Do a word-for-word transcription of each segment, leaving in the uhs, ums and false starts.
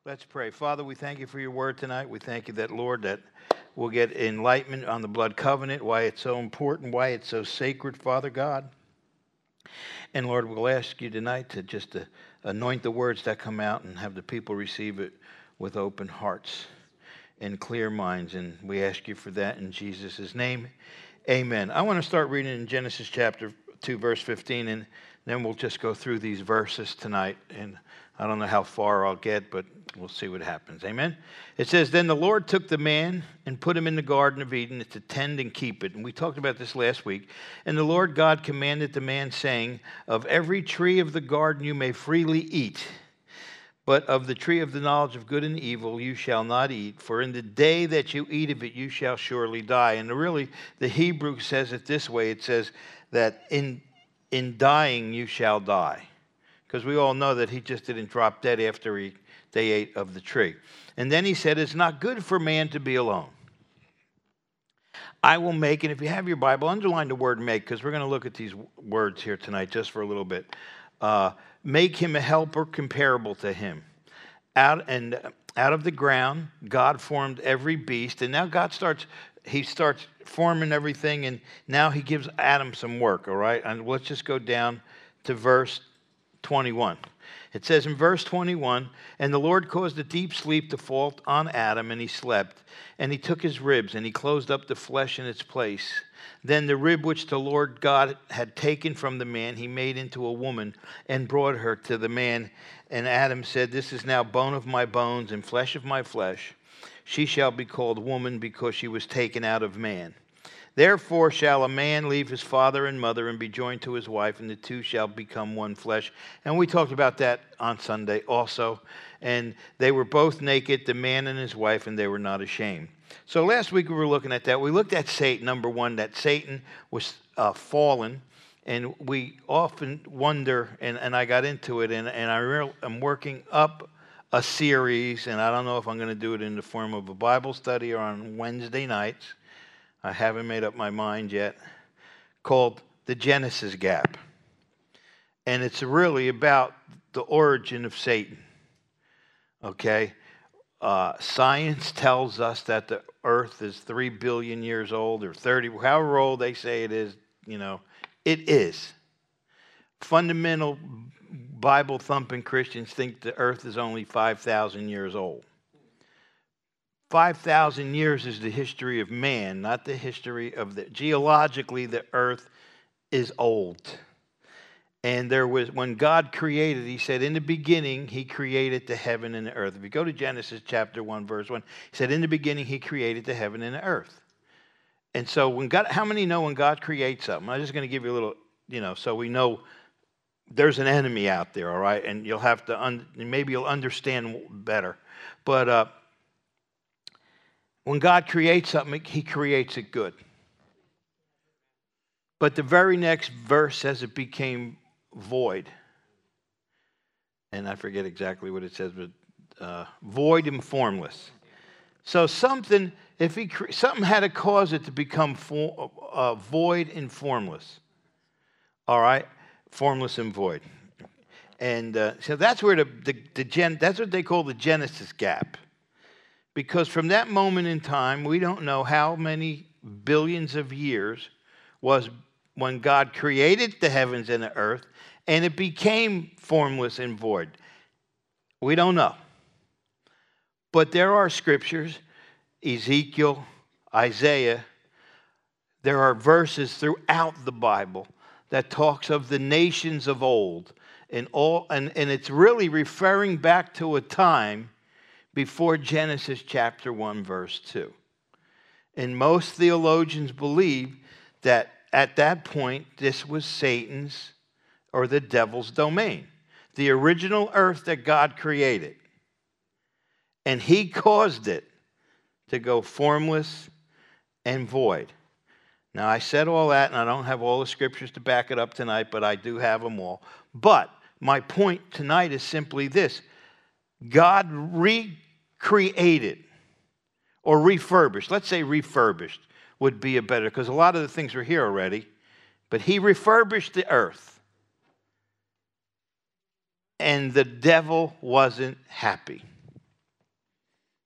Let's pray. Father, we thank you for your word tonight. We thank you that, Lord, that we'll get enlightenment on the blood covenant, why it's so important, why it's so sacred, Father God. And, Lord, we'll ask you tonight to just to anoint the words that come out and have the people receive it with open hearts and clear minds. And we ask you for that in Jesus' name. Amen. I want to start reading in Genesis chapter two, verse fifteen, and then we'll just go through these verses tonight. And I don't know how far I'll get, but we'll see what happens. Amen. It says, "Then the Lord took the man and put him in the Garden of Eden to tend and keep it." And we talked about this last week. "And the Lord God commanded the man, saying, Of every tree of the garden you may freely eat, but of the tree of the knowledge of good and evil you shall not eat, for in the day that you eat of it you shall surely die." And really, the Hebrew says it this way. It says that in, in dying you shall die. Because we all know that he just didn't drop dead after he, they ate of the tree. And then he said, "It's not good for man to be alone. I will make," and if you have your Bible, underline the word make, because we're going to look at these words here tonight just for a little bit. Uh, "make him a helper comparable to him." Out and out of the ground, God formed every beast. And now God starts, he starts forming everything. And now he gives Adam some work, all right? And let's just go down to verse twenty-one. It says in verse twenty-one, "And the Lord caused a deep sleep to fall on Adam, and he slept. And he took his ribs, and he closed up the flesh in its place. Then the rib which the Lord God had taken from the man, he made into a woman, and brought her to the man. And Adam said, This is now bone of my bones, and flesh of my flesh. She shall be called woman, because she was taken out of man. Therefore shall a man leave his father and mother and be joined to his wife, and the two shall become one flesh." And we talked about that on Sunday also. "And they were both naked, the man and his wife, and they were not ashamed." So last week we were looking at that. We looked at Satan, number one, that Satan was uh, fallen. And we often wonder, and, and I got into it, and, and I real, I'm working up a series, and I don't know if I'm going to do it in the form of a Bible study or on Wednesday nights. I haven't made up my mind yet, called The Genesis Gap. And it's really about the origin of Satan. Okay? Uh, science tells us that the earth is three billion years old, or thirty, however old they say it is, you know. It is. Fundamental Bible-thumping Christians think the earth is only five thousand years old. five thousand years is the history of man, not the history of the... Geologically, the earth is old. And there was, when God created, he said, in the beginning, he created the heaven and the earth. If you go to Genesis chapter one, verse one, he said, in the beginning, he created the heaven and the earth. And so when God, how many know when God creates something? I'm just going to give you a little, you know, so we know there's an enemy out there, all right? And you'll have to, un, maybe you'll understand better. But uh, when God creates something, he creates it good. But the very next verse says it became void. And I forget exactly what it says, but uh, void and formless. So something, if he something had to cause it to become for, uh, void and formless. All right, formless and void. And uh, so that's where the the, the gen, that's what they call the Genesis gap. Because from that moment in time, we don't know how many billions of years was when God created the heavens and the earth, and it became formless and void. We don't know. But there are scriptures, Ezekiel, Isaiah, there are verses throughout the Bible that talks of the nations of old. And, all, and, and it's really referring back to a time before Genesis chapter one, verse two. And most theologians believe that at that point, this was Satan's or the devil's domain. The original earth that God created. And he caused it to go formless and void. Now, I said all that, and I don't have all the scriptures to back it up tonight, but I do have them all. But my point tonight is simply this. God recreated or refurbished. Let's say refurbished would be a better, because a lot of the things are here already. But he refurbished the earth. And the devil wasn't happy.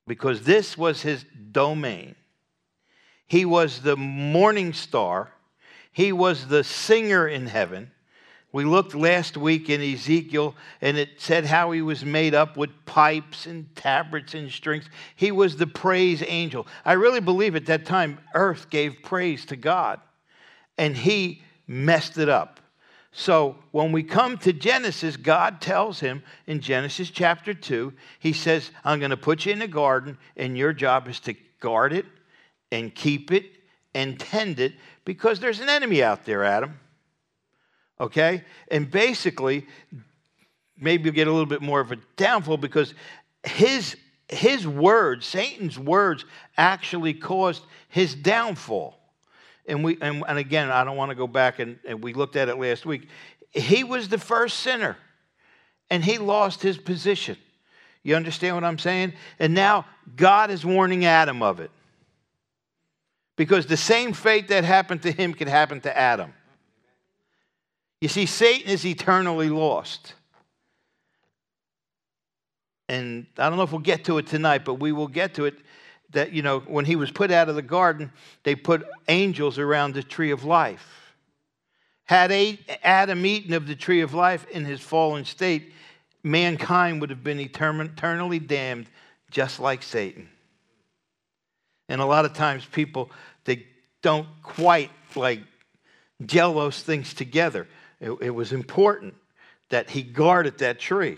because this was his domain. He was the morning star. He was the singer in heaven. We looked last week in Ezekiel, and it said how he was made up with pipes and tabrets and strings. He was the praise angel. I really believe at that time, earth gave praise to God, and he messed it up. So when we come to Genesis, God tells him in Genesis chapter two, he says, I'm going to put you in a garden, and your job is to guard it and keep it and tend it, because there's an enemy out there, Adam. Okay? And basically, maybe you'll get a little bit more of a downfall, because his, his words, Satan's words, actually caused his downfall. And we and, and again, I don't want to go back, and, and we looked at it last week. He was the first sinner, and he lost his position. You understand what I'm saying? And now God is warning Adam of it. Because the same fate that happened to him could happen to Adam. You see, Satan is eternally lost. And I don't know if we'll get to it tonight, but we will get to it. That, you know, when he was put out of the garden, they put angels around the tree of life. Had Adam eaten of the tree of life in his fallen state, mankind would have been eternally damned, just like Satan. And a lot of times people, they don't quite like gel those things together. It, it was important that he guarded that tree.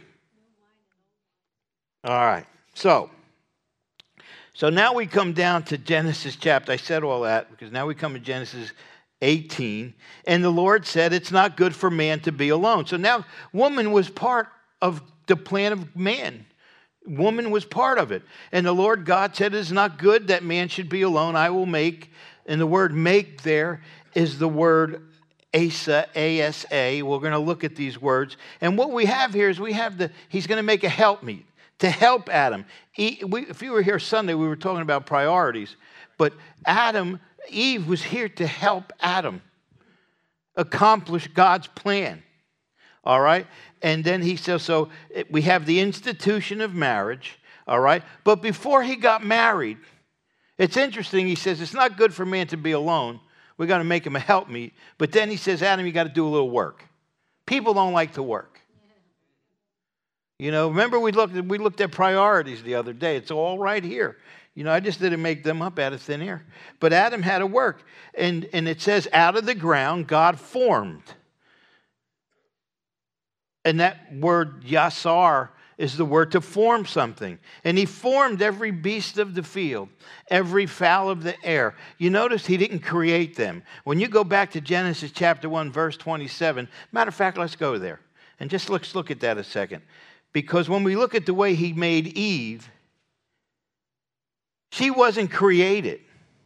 All right, so... So now we come down to Genesis chapter. I said all that because now we come to Genesis eighteen. And the Lord said, it's not good for man to be alone. So now woman was part of the plan of man. Woman was part of it. And the Lord God said, it is not good that man should be alone. I will make, and the word make there is the word Asa, A S A. We're going to look at these words. And what we have here is we have the, he's going to make a helpmeet. To help Adam. If you were here Sunday, we were talking about priorities. But Adam, Eve was here to help Adam accomplish God's plan. All right? And then he says, so we have the institution of marriage. All right? But before he got married, it's interesting. He says, it's not good for man to be alone. We got to make him a helpmeet. But then he says, Adam, you got to do a little work. People don't like to work. You know, remember we looked, we looked at priorities the other day. It's all right here. You know, I just didn't make them up out of thin air. But Adam had to work. And, and it says, out of the ground, God formed. And that word yasar is the word to form something. And he formed every beast of the field, every fowl of the air. You notice he didn't create them. When you go back to Genesis chapter one, verse twenty-seven, matter of fact, let's go there. And just let's look at that a second. Because when we look at the way he made Eve, she wasn't created.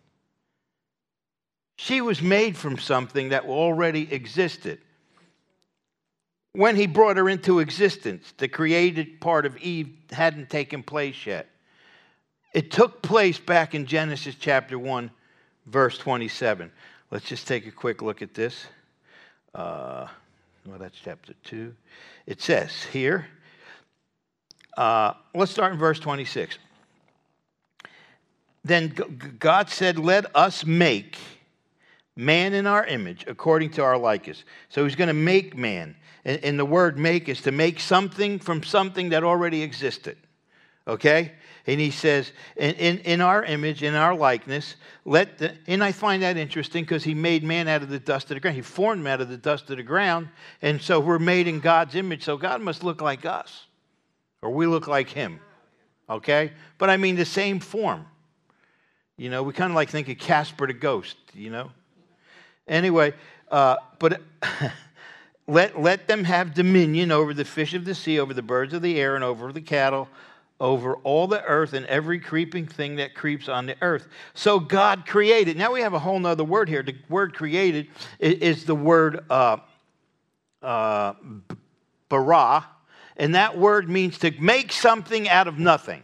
She was made from something that already existed. When he brought her into existence, the created part of Eve hadn't taken place yet. It took place back in Genesis chapter one, verse twenty-seven. Let's just take a quick look at this. Uh, well, that's chapter two. It says here, Uh, let's start in verse twenty-six. Then God said, let us make man in our image, according to our likeness. So he's going to make man. And, and the word make is to make something from something that already existed. Okay? And he says, in, in, in our image, in our likeness, let the, and I find that interesting because he made man out of the dust of the ground. He formed man out of the dust of the ground. And so we're made in God's image. So God must look like us. Or we look like him, okay? But I mean the same form. You know, we kind of like think of Casper the ghost, you know? Anyway, uh, but let, let them have dominion over the fish of the sea, over the birds of the air, and over the cattle, over all the earth, and every creeping thing that creeps on the earth. So God created. Now we have a whole nother word here. The word created is, is the word uh, uh, bara. And that word means to make something out of nothing.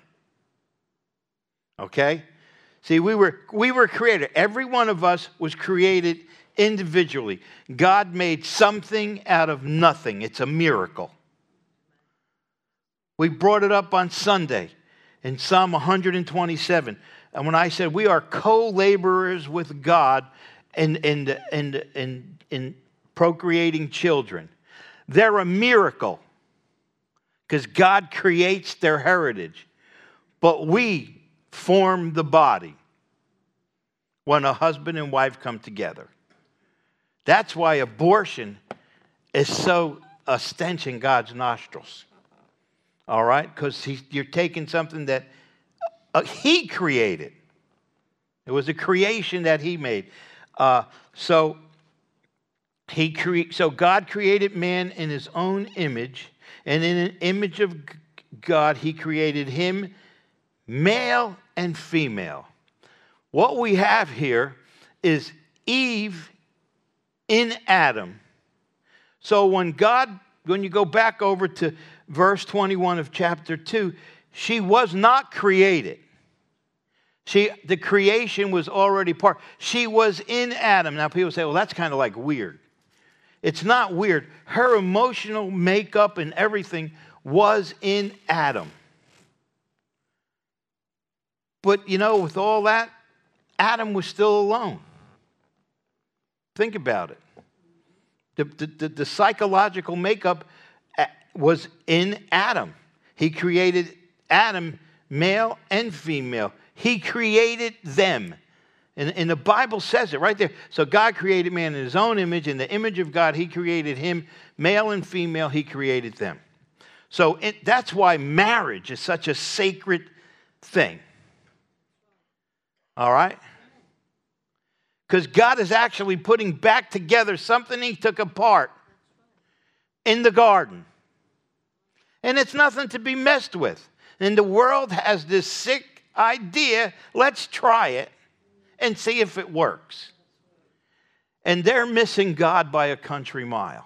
Okay? See, we were, we were created. Every one of us was created individually. God made something out of nothing. It's a miracle. We brought it up on Sunday. in Psalm one twenty-seven. And when I said we are co-laborers with God in, in, in, in, in procreating children, they're a miracle because God creates their heritage. But we form the body when a husband and wife come together. That's why abortion is so a stench in God's nostrils. All right? Because you're taking something that uh, he created. It was a creation that he made. Uh, so, he cre- so God created man in his own image, and in an image of God, he created him, male and female. What we have here is Eve in Adam. So when God, when you go back over to verse twenty-one of chapter two, she was not created. She, the creation was already part. She was in Adam. Now people say, well, that's kind of like weird. It's not weird. Her emotional makeup and everything was in Adam. But, you know, with all that, Adam was still alone. Think about it. The, the, the, the psychological makeup was in Adam. He created Adam, male and female. He created them. And, and the Bible says it right there. So God created man in his own image. In the image of God, he created him, male and female, he created them. So it, that's why marriage is such a sacred thing. All right? Because God is actually putting back together something he took apart in the garden. And it's nothing to be messed with. And the world has this sick idea, let's try it and see if it works. And they're missing God by a country mile.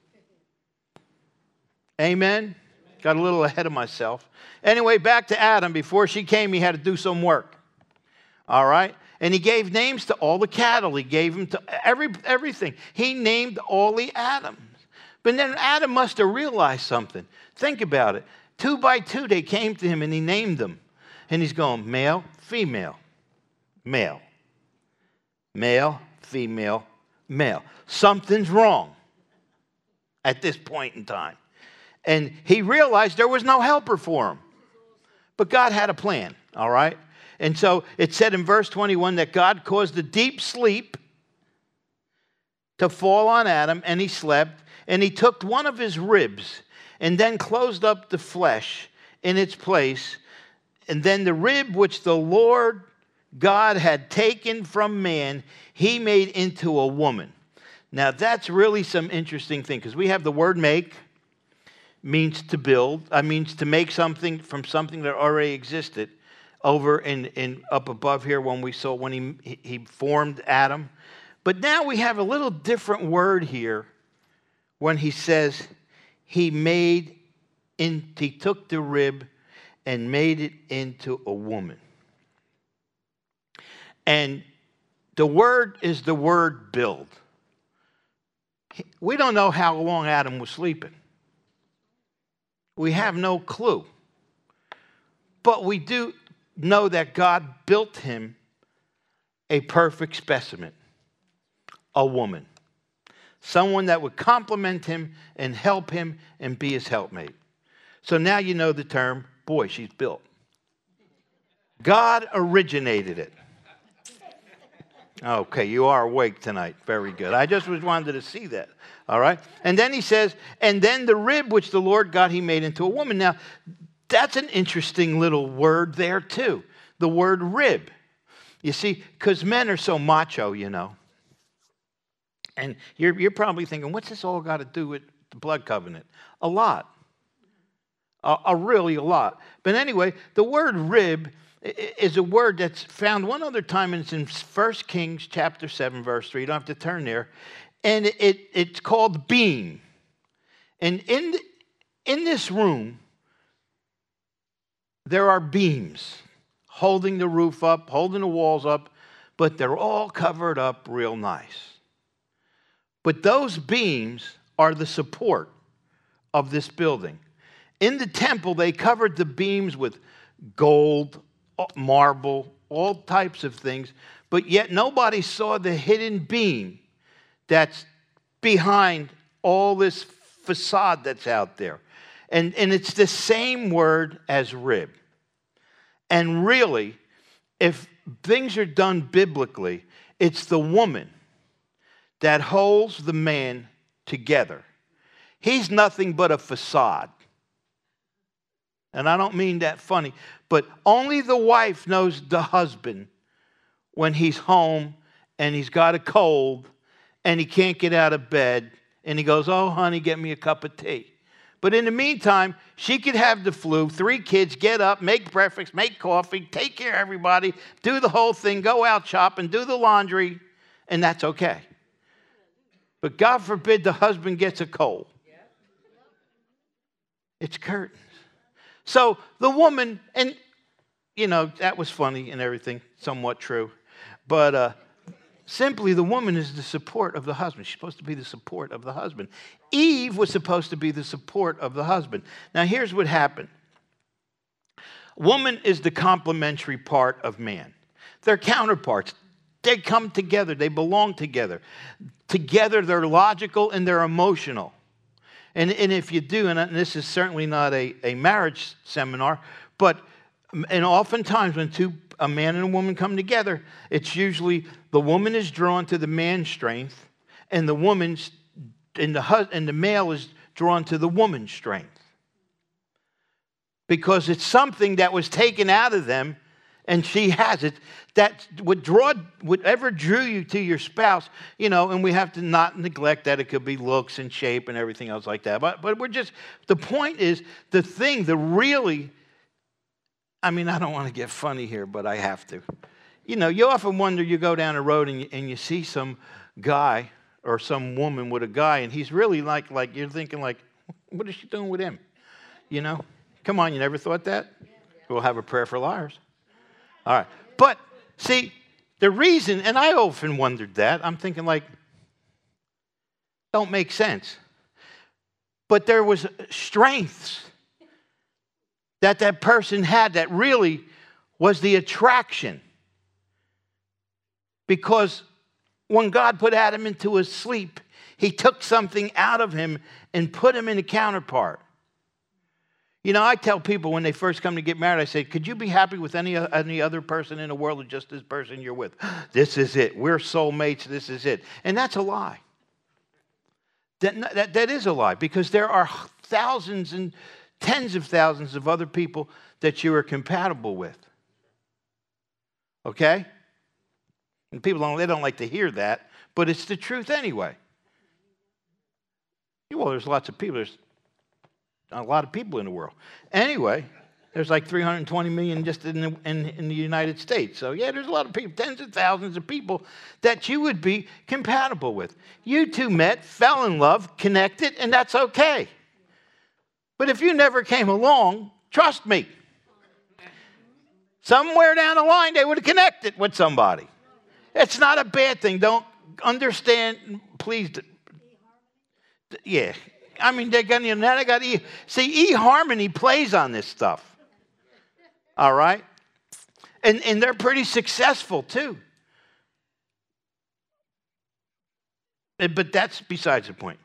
Amen? Got a little ahead of myself. Anyway, back to Adam. Before she came, he had to do some work. All right? And he gave names to all the cattle. He gave them to every everything. He named all the Adams. But then Adam must have realized something. Think about it. Two by two, they came to him and he named them. And he's going, male, female, male, male, female, male. Something's wrong at this point in time. And he realized there was no helper for him. But God had a plan, all right? And so it said in verse twenty-one that God caused a deep sleep to fall on Adam, and he slept, and he took one of his ribs and then closed up the flesh in its place. And then the rib which the Lord God had taken from man, he made into a woman. Now that's really some interesting thing, because we have the word make, means to build. I means to make something from something that already existed. Over in, in up above here when we saw when he he formed Adam. But now we have a little different word here when he says he made in he took the rib and made it into a woman. And the word is the word build. We don't know how long Adam was sleeping. We have no clue. But we do know that God built him a perfect specimen, a woman. Someone that would complement him and help him and be his helpmate. So now you know the term, boy, she's built. God originated it. Okay, you are awake tonight. Very good. I just was wanted to see that. All right. And then he says, and then the rib which the Lord God, he made into a woman. Now, that's an interesting little word there too. The word rib. You see, because men are so macho, you know. And you're, you're probably thinking, what's this all got to do with the blood covenant? A lot. A, a really a lot. But anyway, the word rib is a word that's found one other time, and it's in First Kings chapter seven, verse three. You don't have to turn there. And it, it it's called beam. And in, the, in this room, there are beams holding the roof up, holding the walls up, but they're all covered up real nice. But those beams are the support of this building. In the temple, they covered the beams with gold, marble, all types of things, but yet nobody saw the hidden beam that's behind all this facade that's out there. And, and it's the same word as rib. And really, if things are done biblically, it's the woman that holds the man together. He's nothing but a facade. And I don't mean that funny, but only the wife knows the husband when he's home and he's got a cold and he can't get out of bed and he goes, oh, honey, get me a cup of tea. But in the meantime, she could have the flu, three kids, get up, make breakfast, make coffee, take care of everybody, do the whole thing, go out shopping, do the laundry, and that's okay. But God forbid the husband gets a cold. It's curtains. So the woman, and, you know, that was funny and everything, somewhat true. But uh, simply the woman is the support of the husband. She's supposed to be the support of the husband. Eve was supposed to be the support of the husband. Now, here's what happened. Woman is the complementary part of man. They're counterparts. They come together. They belong together. Together, they're logical and they're emotional. And, and if you do, and this is certainly not a, a marriage seminar, but and oftentimes when two, a man and a woman come together, it's usually the woman is drawn to the man's strength, and the woman's and the and the male is drawn to the woman's strength, because it's something that was taken out of them, and she has it. That would draw, whatever drew you to your spouse, you know, and we have to not neglect that it could be looks and shape and everything else like that. But but we're just, the point is, the thing, the really, I mean, I don't want to get funny here, but I have to. You know, you often wonder, you go down the road and you, and you see some guy or some woman with a guy, and he's really like, like you're thinking like, what is she doing with him? You know? Come on, you never thought that? We'll have a prayer for liars. All right. But, see, the reason, and I often wondered that, I'm thinking like, don't make sense. But there was strengths that that person had that really was the attraction. Because when God put Adam into his sleep, he took something out of him and put him in a counterpart. You know, I tell people when they first come to get married, I say, could you be happy with any, any other person in the world or just this person you're with? This is it. We're soulmates. This is it. And that's a lie. That, that, that is a lie, because there are thousands and tens of thousands of other people that you are compatible with. Okay? And people don't, they don't like to hear that, but it's the truth anyway. Well, there's lots of people. There's a lot of people in the world. Anyway, there's like three hundred twenty million just in the, in, in the United States. So, yeah, there's a lot of people, tens of thousands of people that you would be compatible with. You two met, fell in love, connected, and that's okay. But if you never came along, trust me, somewhere down the line they would have connected with somebody. It's not a bad thing. Don't understand, please. Yeah. I mean, they're going to, now they got E. See, eHarmony plays on this stuff. All right? And, and they're pretty successful, too. But that's besides the point.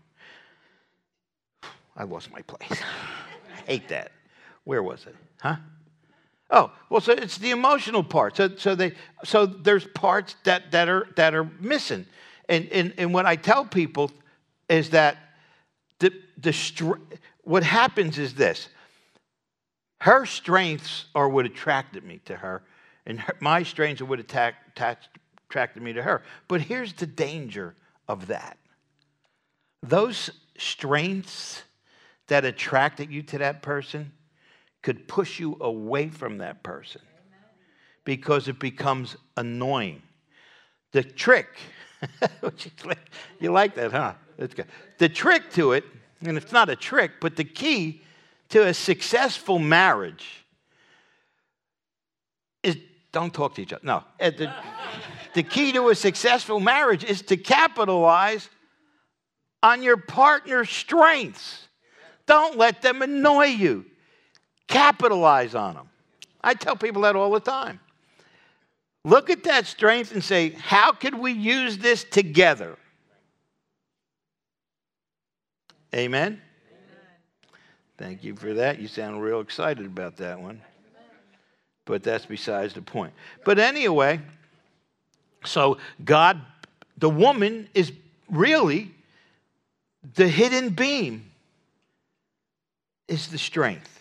I lost my place. I hate that. Where was it? Huh? Oh, well, so it's the emotional part. So, so they, so there's parts that, that are that are missing. And and and what I tell people is that the the what happens is this: her strengths are what attracted me to her, and her, my strengths are what attack, attached, attracted me to her. But here's the danger of that: those strengths that attracted you to that person could push you away from that person because it becomes annoying. The trick, you like that, huh? That's good. The trick to it, and it's not a trick, but the key to a successful marriage is don't talk to each other. No. The, the key to a successful marriage is to capitalize on your partner's strengths. Don't let them annoy you. Capitalize on them. I tell people that all the time. Look at that strength and say, how could we use this together? Amen? Amen. Thank you for that. You sound real excited about that one. But that's besides the point. But anyway, so God, the woman is really the hidden beam, is the strength.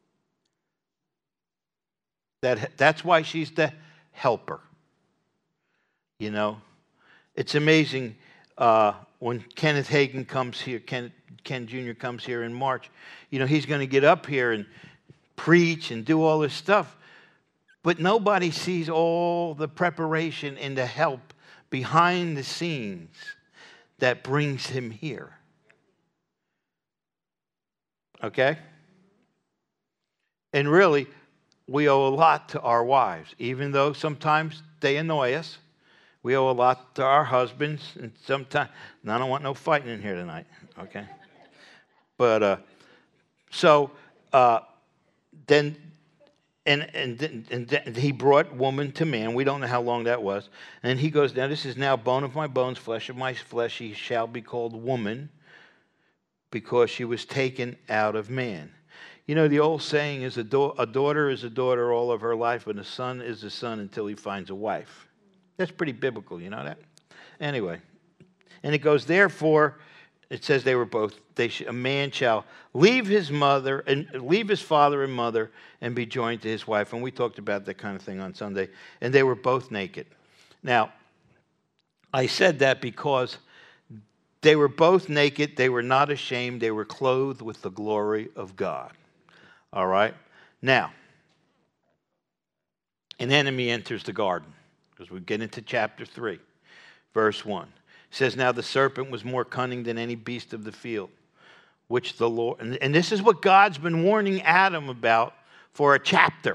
That, that's why she's the helper. You know, it's amazing uh, when Kenneth Hagin comes here, Ken, Ken Junior comes here in March, you know, he's going to get up here and preach and do all this stuff. But nobody sees all the preparation and the help behind the scenes that brings him here. Okay? And really, we owe a lot to our wives, even though sometimes they annoy us. We owe a lot to our husbands, and sometimes, and I don't want no fighting in here tonight, okay? But, uh, so, uh, then, and, and, and, and he brought woman to man. We don't know how long that was. And he goes, now this is now bone of my bones, flesh of my flesh. She shall be called woman because she was taken out of man. You know, the old saying is a, da- a daughter is a daughter all of her life, and a son is a son until he finds a wife. That's pretty biblical, you know that? Anyway, and it goes, therefore, it says they were both, they sh- a man shall leave his mother, and leave his father and mother, and be joined to his wife. And we talked about that kind of thing on Sunday. And they were both naked. Now, I said that because they were both naked. They were not ashamed. They were clothed with the glory of God. All right? Now, an enemy enters the garden, because we get into chapter three, verse one. It says, now the serpent was more cunning than any beast of the field, which the Lord, and, and this is what God's been warning Adam about for a chapter.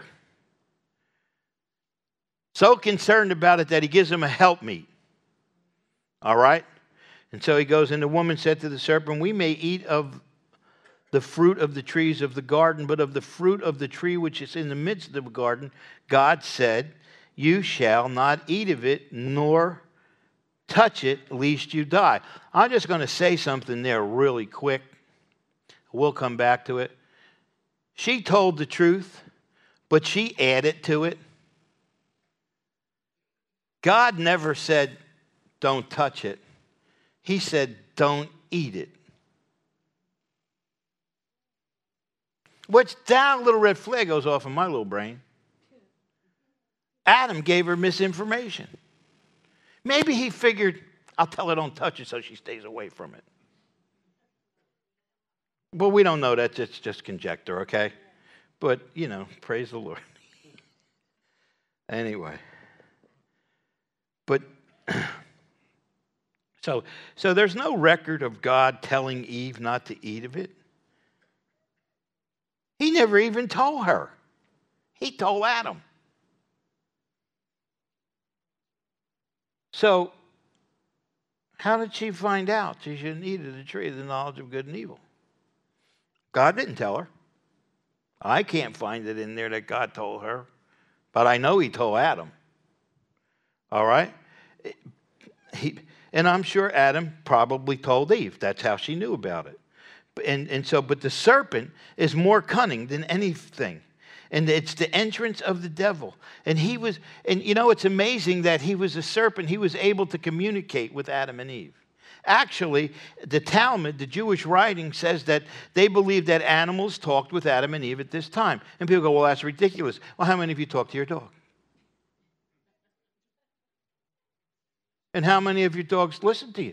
So concerned about it that he gives him a helpmeet. All right? And so he goes, and the woman said to the serpent, we may eat of the fruit of the trees of the garden, but of the fruit of the tree which is in the midst of the garden, God said, you shall not eat of it, nor touch it, lest you die. I'm just going to say something there really quick. We'll come back to it. She told the truth, but she added to it. God never said, don't touch it. He said, don't eat it. Which down a little red flag goes off in my little brain. Adam gave her misinformation. Maybe he figured, I'll tell her don't touch it so she stays away from it. Well, we don't know that. It's just conjecture, okay? But, you know, praise the Lord. Anyway. But, so, so there's no record of God telling Eve not to eat of it. He never even told her. He told Adam. So, how did she find out she shouldn't eat of the tree of the knowledge of good and evil? God didn't tell her. I can't find it in there that God told her, but I know he told Adam. All right? He, and I'm sure Adam probably told Eve. That's how she knew about it. And, and so, but the serpent is more cunning than anything. And it's the entrance of the devil. And he was, and you know, it's amazing that he was a serpent. He was able to communicate with Adam and Eve. Actually, the Talmud, the Jewish writing, says that they believe that animals talked with Adam and Eve at this time. And people go, well, that's ridiculous. Well, how many of you talk to your dog? And how many of your dogs listen to you?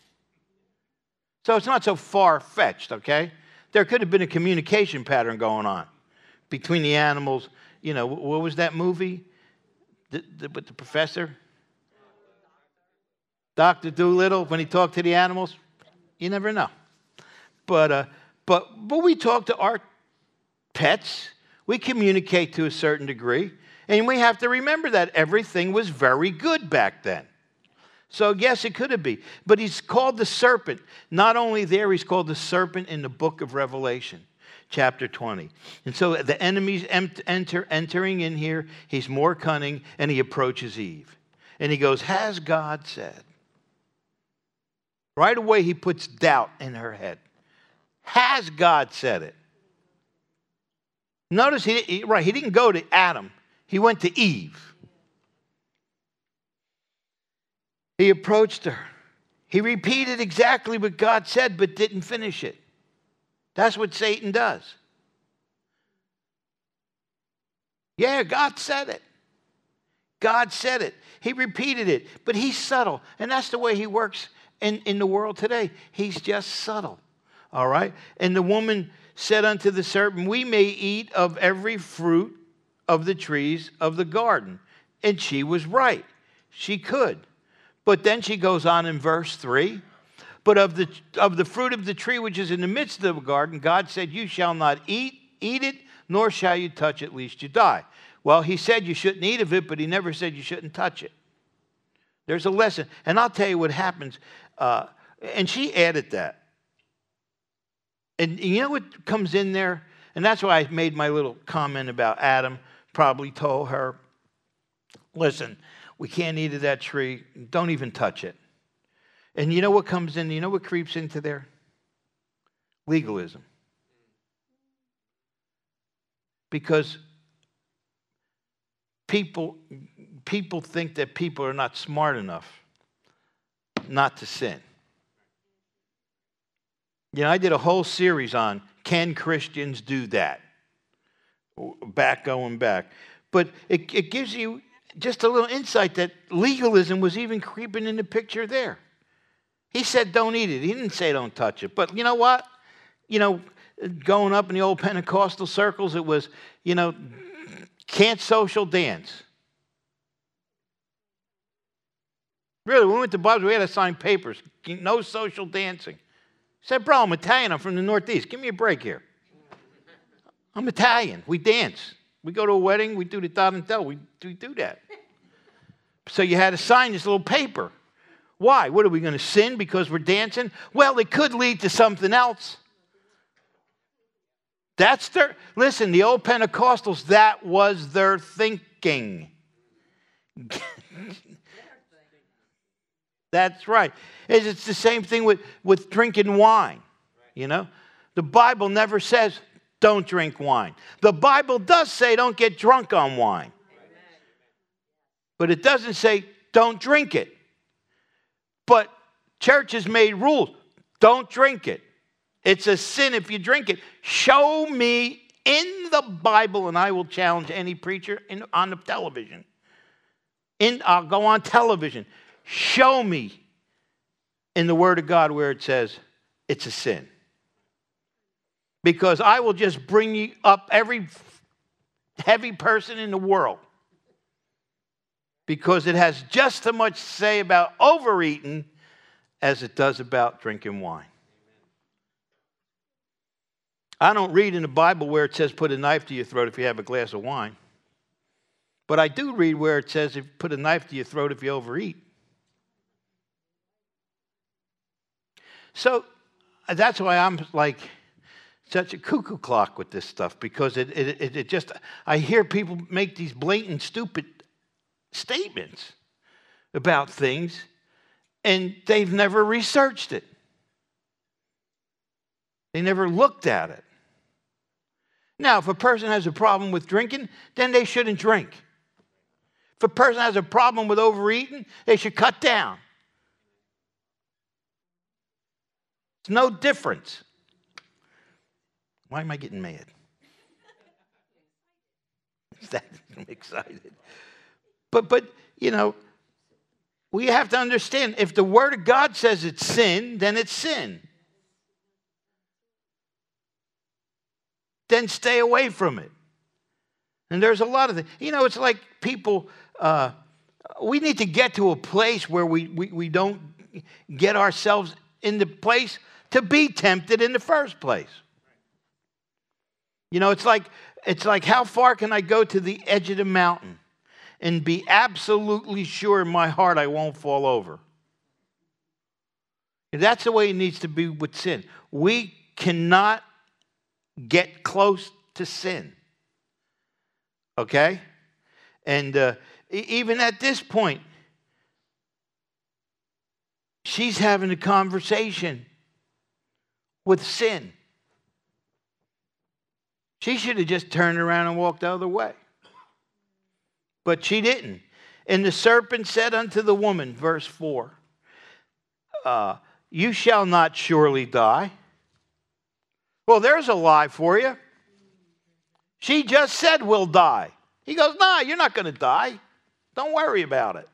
So it's not so far-fetched, okay? There could have been a communication pattern going on between the animals. You know, what was that movie the, the, with the professor? Doctor Dolittle, when he talked to the animals? You never know. But, uh, but, but we talk to our pets. We communicate to a certain degree. And we have to remember that everything was very good back then. So, yes, it could have been. But he's called the serpent. Not only there, he's called the serpent in the book of Revelation. chapter twenty. And so the enemy's enter, entering in here. He's more cunning, and he approaches Eve. And he goes, has God said? Right away, he puts doubt in her head. Has God said it? Notice, he, he right, he didn't go to Adam. He went to Eve. He approached her. He repeated exactly what God said, but didn't finish it. That's what Satan does. Yeah, God said it. God said it. He repeated it, but he's subtle. And that's the way he works in, in the world today. He's just subtle. All right? And the woman said unto the serpent, we may eat of every fruit of the trees of the garden. And she was right. She could. But then she goes on in verse three. But of the, of the fruit of the tree which is in the midst of the garden, God said, you shall not eat, eat it, nor shall you touch it, lest you die. Well, he said you shouldn't eat of it, but he never said you shouldn't touch it. There's a lesson. And I'll tell you what happens. Uh, and she added that. And you know what comes in there? And that's why I made my little comment about Adam. Probably told her, listen, we can't eat of that tree. Don't even touch it. And you know what comes in? You know what creeps into there? Legalism. Because people, people think that people are not smart enough not to sin. You know, I did a whole series on can Christians do that? Back, going back. But it, it gives you just a little insight that legalism was even creeping in the picture there. He said don't eat it. He didn't say don't touch it. But you know what? You know, going up in the old Pentecostal circles, it was, you know, can't social dance. Really, when we went to Bob's, we had to sign papers. No social dancing. I said, bro, I'm Italian. I'm from the Northeast. Give me a break here. I'm Italian. We dance. We go to a wedding. We do the tarantella. We, we do that. So you had to sign this little paper. Why? What, are we going to sin because we're dancing? Well, it could lead to something else. That's their, listen, the old Pentecostals, that was their thinking. That's right. It's the same thing with, with drinking wine, you know. The Bible never says don't drink wine. The Bible does say don't get drunk on wine. But it doesn't say don't drink it. But churches made rules. Don't drink it. It's a sin if you drink it. Show me in the Bible, and I will challenge any preacher in, on the television. In, I'll go on television. Show me in the Word of God where it says it's a sin. Because I will just bring you up every heavy person in the world. Because it has just as much to say about overeating as it does about drinking wine. I don't read in the Bible where it says put a knife to your throat if you have a glass of wine. But I do read where it says put a knife to your throat if you overeat. So that's why I'm like such a cuckoo clock with this stuff, because it, it, it just, I hear people make these blatant, stupid statements about things, and they've never researched it. They never looked at it. Now, if a person has a problem with drinking, then they shouldn't drink. If a person has a problem with overeating, they should cut down. It's no difference. Why am I getting mad? I'm excited. But, but, you know, we have to understand, if the Word of God says it's sin, then it's sin. Then stay away from it. And there's a lot of things. You know, it's like people, uh, we need to get to a place where we, we, we don't get ourselves in the place to be tempted in the first place. You know, it's like, it's like how far can I go to the edge of the mountain and be absolutely sure in my heart I won't fall over? And that's the way it needs to be with sin. We cannot get close to sin. Okay? And uh, e- even at this point, she's having a conversation with sin. She should have just turned around and walked the other way. But she didn't. And the serpent said unto the woman, verse four, uh, you shall not surely die. Well, there's a lie for you. She just said we'll die. He goes, nah, you're not going to die. Don't worry about it.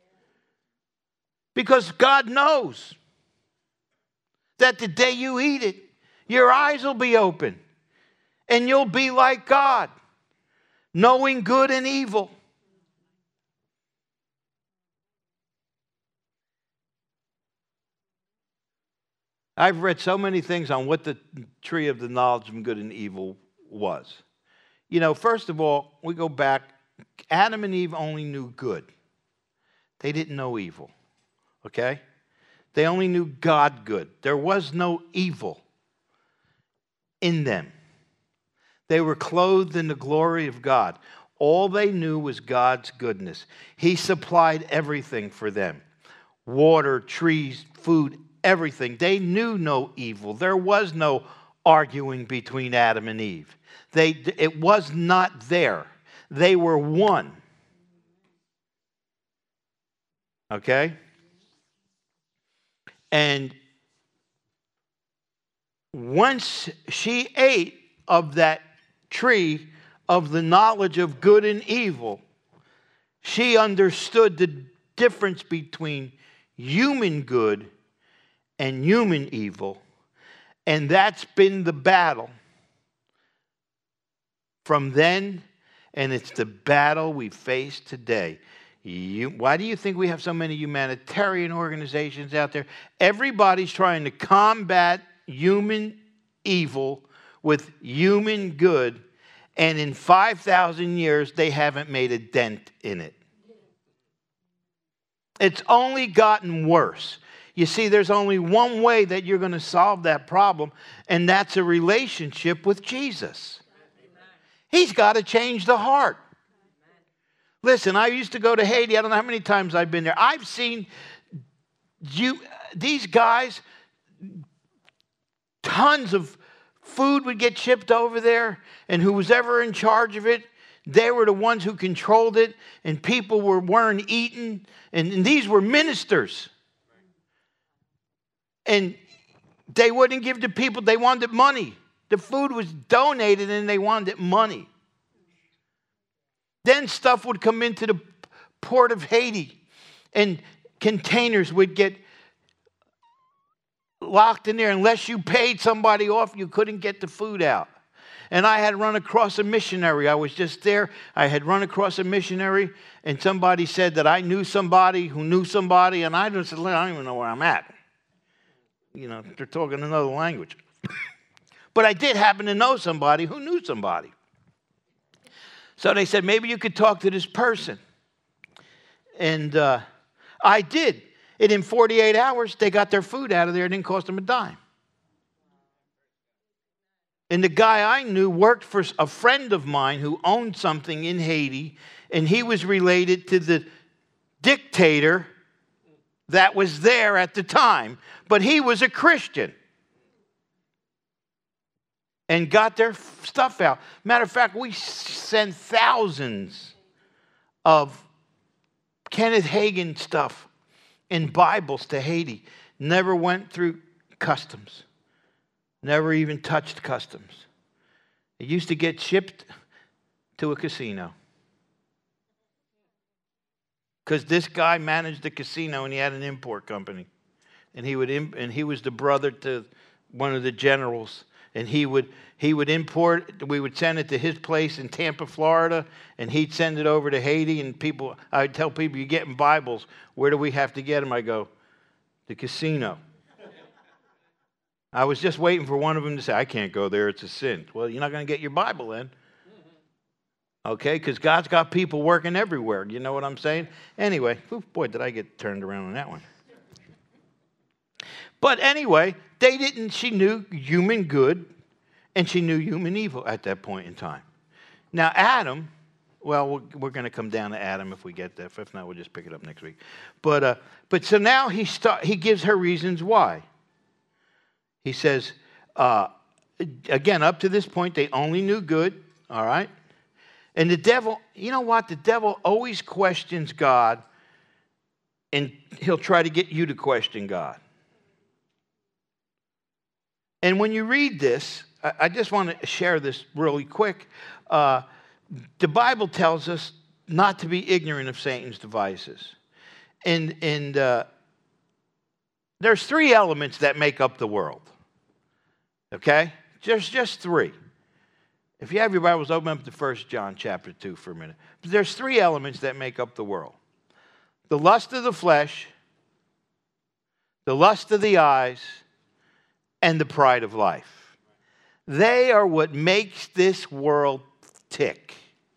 Because God knows that the day you eat it, your eyes will be open. And you'll be like God, knowing good and evil. I've read so many things on what the tree of the knowledge of good and evil was. You know, first of all, we go back, Adam and Eve only knew good. They didn't know evil, okay? They only knew God good. There was no evil in them. They were clothed in the glory of God. All they knew was God's goodness. He supplied everything for them. Water, trees, food, everything. They knew no evil. There was no arguing between Adam and Eve. They, it was not there. They were one. Okay? And once she ate of that tree of the knowledge of good and evil, she understood the difference between human good and human evil. And that's been the battle from then, and it's the battle we face today. You, why do you think we have so many humanitarian organizations out there? Everybody's trying to combat human evil with human good, and in five thousand years, they haven't made a dent in it. It's only gotten worse. You see, there's only one way that you're going to solve that problem, and that's a relationship with Jesus. He's got to change the heart. Listen, I used to go to Haiti. I don't know how many times I've been there. I've seen you, these guys, tons of food would get shipped over there, and who was ever in charge of it, they were the ones who controlled it, and people were, weren't eating, and, and these were ministers. And they wouldn't give to people, they wanted money. The food was donated, and they wanted money. Then stuff would come into the port of Haiti, and containers would get locked in there. Unless you paid somebody off, you couldn't get the food out. And I had run across a missionary. I was just there. I had run across a missionary, and somebody said that I knew somebody who knew somebody, and I just said, I don't even know where I'm at. You know, they're talking another language. But I did happen to know somebody who knew somebody. So they said, maybe you could talk to this person. And uh, I did. And in forty-eight hours, they got their food out of there. It didn't cost them a dime. And the guy I knew worked for a friend of mine who owned something in Haiti, and he was related to the dictator that was there at the time. But he was a Christian. And got their stuff out. Matter of fact, we sent thousands of Kenneth Hagin stuff and Bibles to Haiti. Never went through customs. Never even touched customs. It used to get shipped to a casino. Because this guy managed the casino, and he had an import company. And he would imp- and he was the brother to one of the generals. And he would he would import, we would send it to his place in Tampa, Florida, and he'd send it over to Haiti. And people, I'd tell people, you're getting Bibles. Where do we have to get them? I go, the casino. I was just waiting for one of them to say, I can't go there, it's a sin. Well, you're not going to get your Bible then. Okay, because God's got people working everywhere. You know what I'm saying? Anyway, oof, boy, did I get turned around on that one. But anyway, they didn't, she knew human good And she knew human evil at that point in time. Now, Adam, well, we're, we're going to come down to Adam if we get there. If not, we'll just pick it up next week. But, uh, but so now he, start, he gives her reasons why. He says, uh, again, up to this point, they only knew good, all right? And the devil, you know what? The devil always questions God, and he'll try to get you to question God. And when you read this, I, I just want to share this really quick. Uh, the Bible tells us not to be ignorant of Satan's devices. And, and uh, there's three elements that make up the world. Okay? Just, just three. If you have your Bibles, open up to First John chapter two for a minute. But there's three elements that make up the world. The lust of the flesh, the lust of the eyes, and the pride of life. They are what makes this world tick.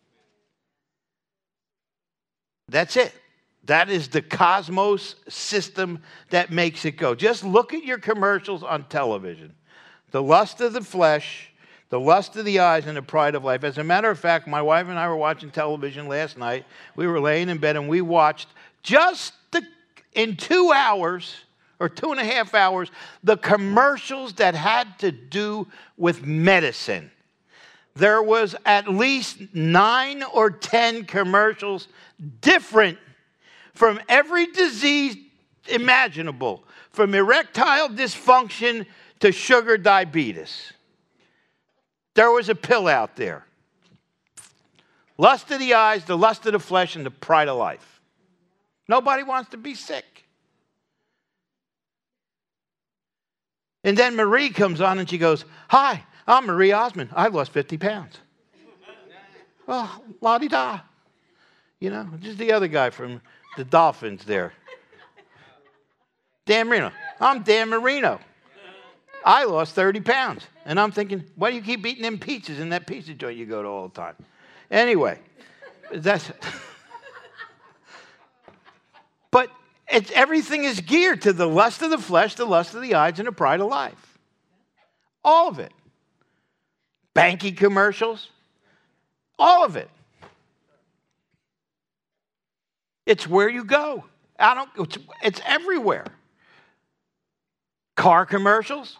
That's it. That is the cosmos system that makes it go. Just look at your commercials on television. The lust of the flesh, the lust of the eyes, and the pride of life. As a matter of fact, my wife and I were watching television last night. We were laying in bed and we watched just the, in two hours or two and a half hours, the commercials that had to do with medicine. There was at least nine or ten commercials different from every disease imaginable, from erectile dysfunction to sugar diabetes. There was a pill out there. Lust of the eyes, the lust of the flesh, and the pride of life. Nobody wants to be sick. And then Marie comes on and she goes, "Hi, I'm Marie Osmond. I've lost fifty pounds. Well, la-di-da. You know, just the other guy from the Dolphins there. Dan Marino. I'm Dan Marino. I lost thirty pounds. And I'm thinking, why do you keep eating them pizzas in that pizza joint you go to all the time? Anyway, that's... But it's, everything is geared to the lust of the flesh, the lust of the eyes, and the pride of life. All of it. Banking commercials. All of it. It's where you go. I don't. It's, it's everywhere. Car commercials.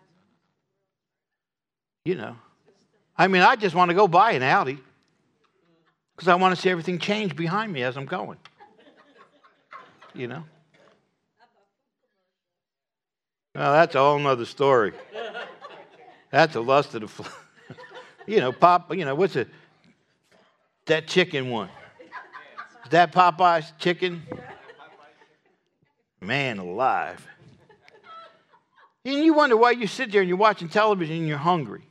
You know. I mean, I just want to go buy an Audi because I want to see everything change behind me as I'm going. You know. Well, that's a whole nother story. That's a lust of the flesh. You know, Pop. You know what's it? That chicken one. Is that Popeye's chicken? Man alive. And you wonder why you sit there and you're watching television and you're hungry.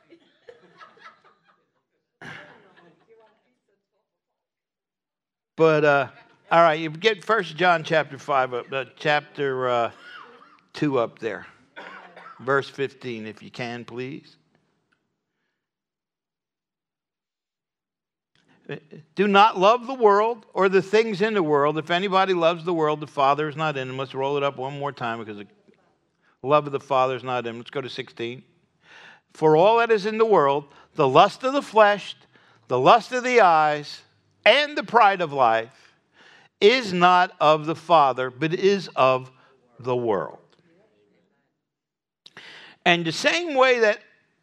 But, uh, all right, you get First John chapter five, up, uh, chapter uh, two up there. Verse fifteen, if you can, please. Do not love the world or the things in the world. If anybody loves the world, the Father is not in him. Let's roll it up one more time because the love of the Father is not in him. Let's go to sixteen. For all that is in the world, the lust of the flesh, the lust of the eyes, and the pride of life is not of the Father, but is of the world. And the same way that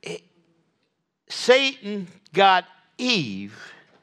Satan got Eve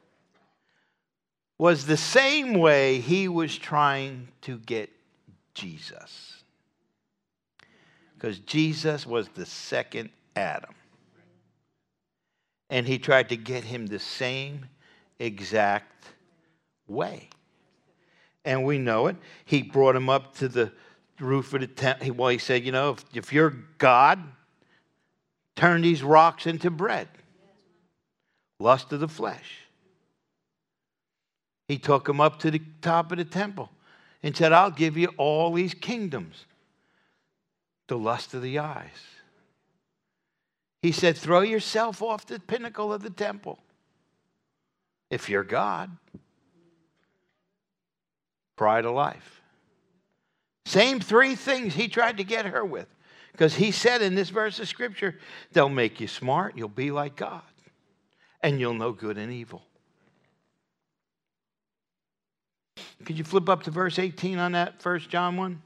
was the same way he was trying to get Jesus. Because Jesus was the second Adam. And he tried to get him the same exact way. And we know it. He brought him up to the roof of the tent. Well, he said, you know, if, if you're God, turn these rocks into bread. Lust of the flesh. He took him up to the top of the temple and said, I'll give you all these kingdoms. The lust of the eyes. He said, throw yourself off the pinnacle of the temple. If you're God. Pride of life. Same three things he tried to get her with. Because he said in this verse of Scripture, they'll make you smart, you'll be like God, and you'll know good and evil. Could you flip up to verse eighteen on that First John one?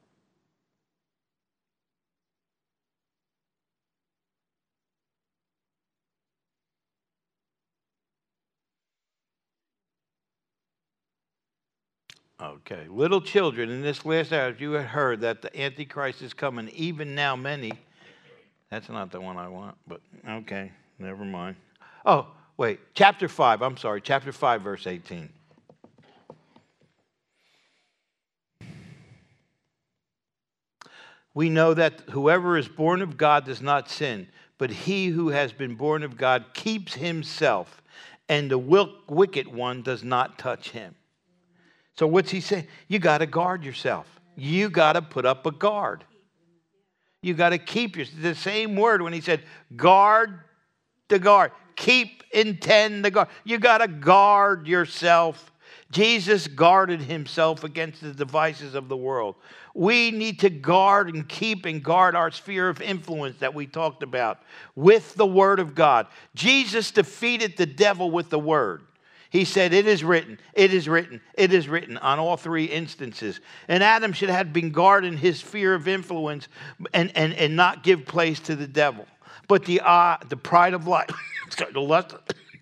Okay. Little children, in this last hour, you had heard that the Antichrist is coming, even now many. That's not the one I want, but okay, never mind. Oh, wait, chapter five, I'm sorry, chapter five, verse eighteen. We know that whoever is born of God does not sin, but he who has been born of God keeps himself, and the wicked one does not touch him. So what's he saying? You got to guard yourself. You got to put up a guard. You got to keep your, the same word when he said, guard the guard. Keep, intend the guard. You got to guard yourself. Jesus guarded himself against the devices of the world. We need to guard and keep and guard our sphere of influence that we talked about with the word of God. Jesus defeated the devil with the word. He said, it is written, it is written, it is written on all three instances. And Adam should have been guarding his sphere of influence and, and, and not give place to the devil. But the, uh, the pride of life, the lust,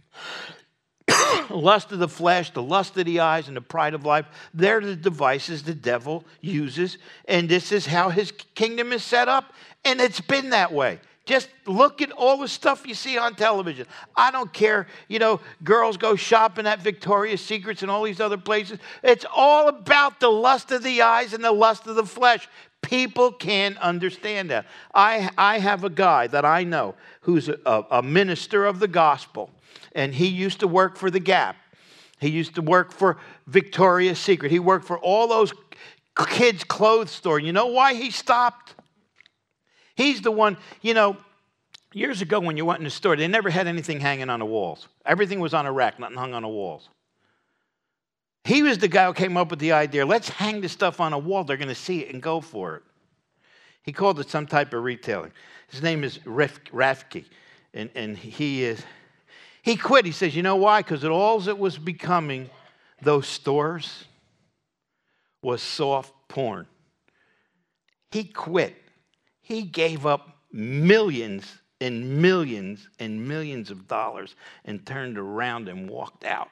lust of the flesh, the lust of the eyes, and the pride of life, they're the devices the devil uses. And this is how his kingdom is set up. And it's been that way. Just look at all the stuff you see on television. I don't care, you know, girls go shopping at Victoria's Secrets and all these other places. It's all about the lust of the eyes and the lust of the flesh. People can't understand that. I, I have a guy that I know who's a, a minister of the gospel, and he used to work for the Gap. He used to work for Victoria's Secret. He worked for all those kids' clothes stores. You know why he stopped? He's the one, you know, years ago when you went in the store, they never had anything hanging on the walls. Everything was on a rack, nothing hung on the walls. He was the guy who came up with the idea, let's hang this stuff on a wall. They're going to see it and go for it. He called it some type of retailing. His name is Rafke, and, and he is, he quit. He says, you know why? Because it all it was becoming, those stores, was soft porn. He quit. He gave up millions and millions and millions of dollars and turned around and walked out.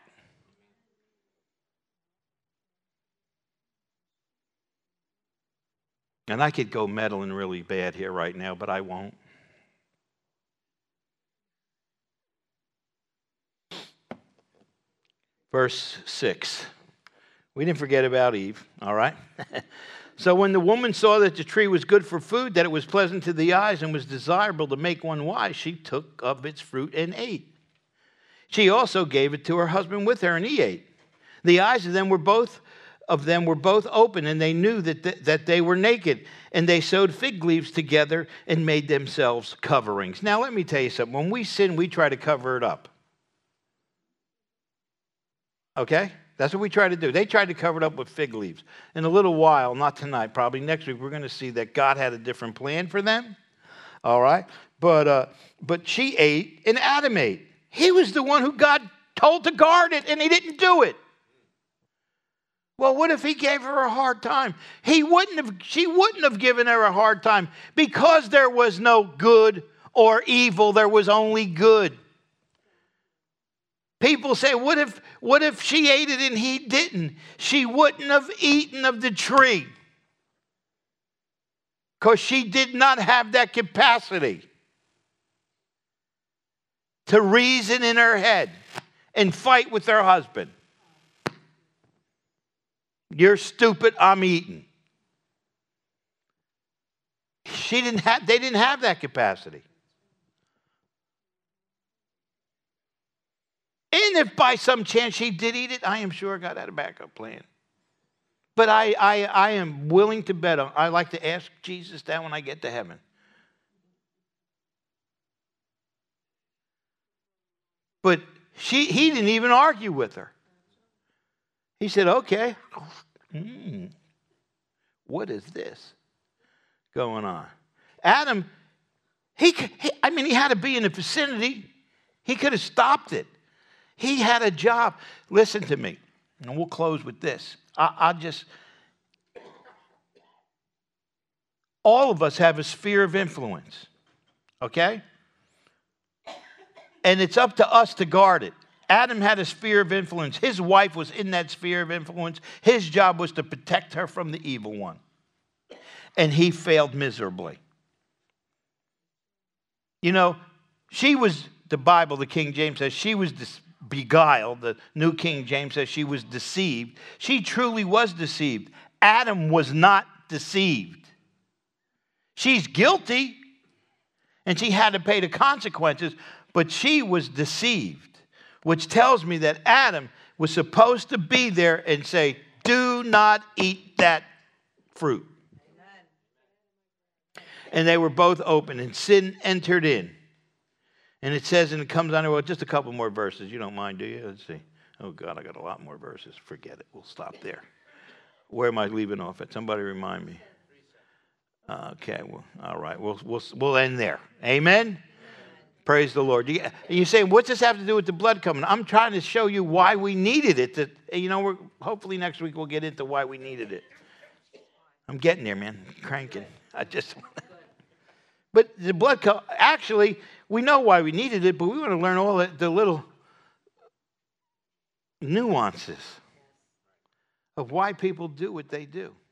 And I could go meddling really bad here right now, but I won't. Verse six. We didn't forget about Eve, all right? So when the woman saw that the tree was good for food, that it was pleasant to the eyes and was desirable to make one wise, she took of its fruit and ate. She also gave it to her husband with her, and he ate. The eyes of them were both of them were both open, and they knew that, th- that they were naked. And they sewed fig leaves together and made themselves coverings. Now let me tell you something. When we sin, we try to cover it up. Okay? That's what we try to do. They tried to cover it up with fig leaves. In a little while, not tonight, probably next week, we're going to see that God had a different plan for them. All right? But, uh, but she ate and Adam ate. He was the one who God told to guard it, and he didn't do it. Well, what if he gave her a hard time? He wouldn't have, she wouldn't have given her a hard time because there was no good or evil. There was only good. People say, what if, what if she ate it and he didn't? She wouldn't have eaten of the tree because she did not have that capacity to reason in her head and fight with her husband. You're stupid, I'm eating. She didn't have, they didn't have that capacity. And if by some chance she did eat it, I am sure God had a backup plan. But I, I, I am willing to bet on, I like to ask Jesus that when I get to heaven. But she, he didn't even argue with her. He said, okay, mm, what is this going on? Adam, he, he I mean, he had to be in the vicinity. He could have stopped it. He had a job. Listen to me, and we'll close with this. I, I'll just, all of us have a sphere of influence, okay? And it's up to us to guard it. Adam had a sphere of influence. His wife was in that sphere of influence. His job was to protect her from the evil one. And he failed miserably. You know, she was, the Bible, the King James says, she was beguiled. The New King James says she was deceived. She truly was deceived. Adam was not deceived. She's guilty, and she had to pay the consequences, but she was deceived, which tells me that Adam was supposed to be there and say, do not eat that fruit. And they were both open, and sin entered in. And it says, and it comes on, well, just a couple more verses. You don't mind, do you? Let's see. Oh, God, I got a lot more verses. Forget it. We'll stop there. Where am I leaving off at? Somebody remind me. Okay, well, all right. We'll, we'll, we'll end there. Amen? Praise the Lord. You, you say, what's this have to do with the blood coming? I'm trying to show you why we needed it. To, you know, we're, hopefully next week we'll get into why we needed it. I'm getting there, man. I'm cranking. I just... But the blood, co- actually, we know why we needed it, but we want to learn all the, the little nuances of why people do what they do.